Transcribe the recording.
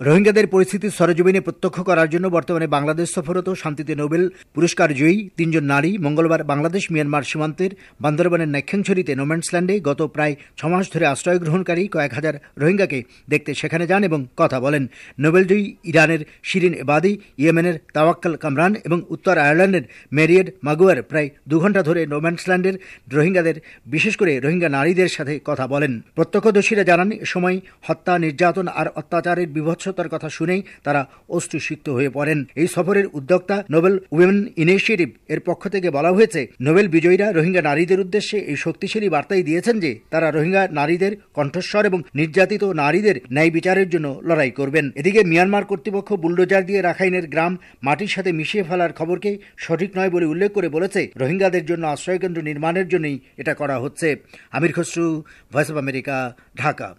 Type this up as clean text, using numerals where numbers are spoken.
রোহিঙ্গাদের পরিস্থিতি সরেজমিনে প্রত্যক্ষ করার জন্য বর্তমানে বাংলাদেশ সফররত শান্তিতে নোবেল পুরস্কার জয়ী ৩ জন নারী মঙ্গলবার বাংলাদেশ মিয়ানমার সীমান্তের বান্দরবানের নাইক্ষ্যংছড়িতে নোম্যান্সল্যান্ডে গত প্রায় ৬ মাস ধরে আশ্রয় গ্রহণকারী কয়েক হাজার রোহিঙ্গাকে দেখতে সেখানে যান এবং কথা বলেন। নোবেলজয়ী ইরানের শিরিন এবাদি, ইয়েমেনের তাওয়াক্কাল কামরান এবং উত্তর আয়ারল্যান্ডের মেরিয়েড মাগুয়ার প্রায় ২ ঘণ্টা ধরে নোম্যান্সল্যান্ডের রোহিঙ্গাদের, বিশেষ করে রোহিঙ্গা নারীদের সাথে কথা বলেন। প্রত্যক্ষদর্শীরা জানান, এ সময় হত্যা, নির্যাতন আর অত্যাচারের বিভৎসতার কথা শুনেই তারা অশ্রুসিক্ত হয়ে পড়েন। এই সফরের উদ্যোক্তা নোবেল উইমেন ইনিশিয়েটিভ এর পক্ষ থেকে বলা হয়েছে, নোবেল বিজয়ীরা রোহিঙ্গা নারীদের উদ্দেশ্যে এই শক্তিশালী বার্তাই দিয়েছেন যে তারা রোহিঙ্গা নারীদের কণ্ঠস্বর এবং নির্যাতিত নারীদের ন্যায় বিচারের জন্য লড়াই করবেন। এদিকে মিয়ানমার কর্তৃপক্ষ বুলডোজার দিয়ে রাখাইনের গ্রাম মাটির সাথে মিশিয়ে ফেলার খবরকে সঠিক নয় বলে উল্লেখ করে বলেছে, রোহিঙ্গাদের জন্য আশ্রয়কেন্দ্র নির্মাণের জন্যই এটা করা হচ্ছে। Amir Khasru, voice of America, Dhaka.